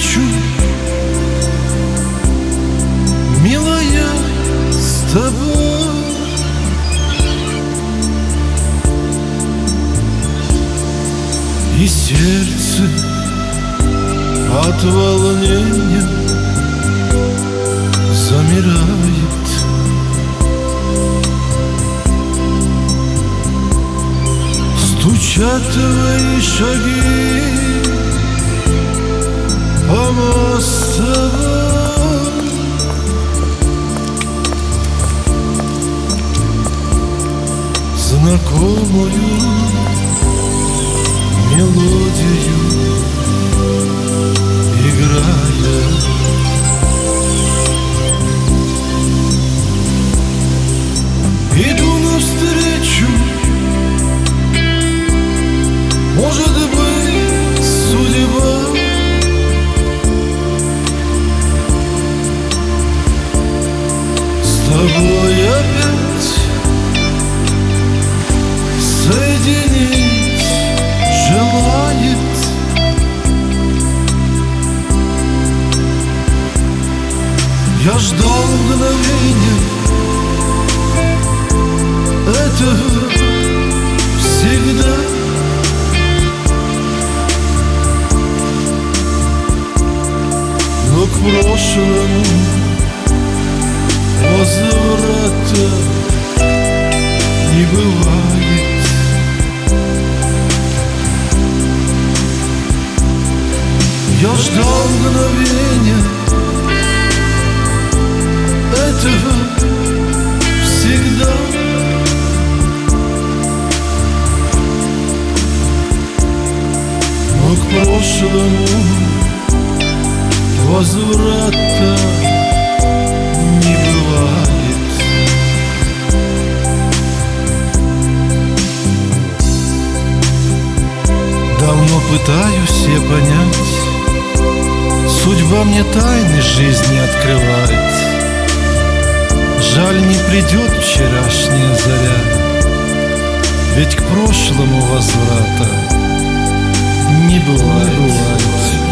встречу, милая, с тобой. И сердце от волнения замирает. Стучат твои шаги по мостовой. Знакомую мелодию играя. Иду навстречу, может быть, судьба. С тобой опять соединить желает. Я ждал мгновения этого всегда. Но к прошлому возврата не бывает. Я ждал мгновения этого всегда. Но к прошлому возврата не бывает. Давно пытаюсь я понять, судьба мне тайны жизни открывает. Жаль, не придет вчерашняя заря, ведь к прошлому возврата не бывает.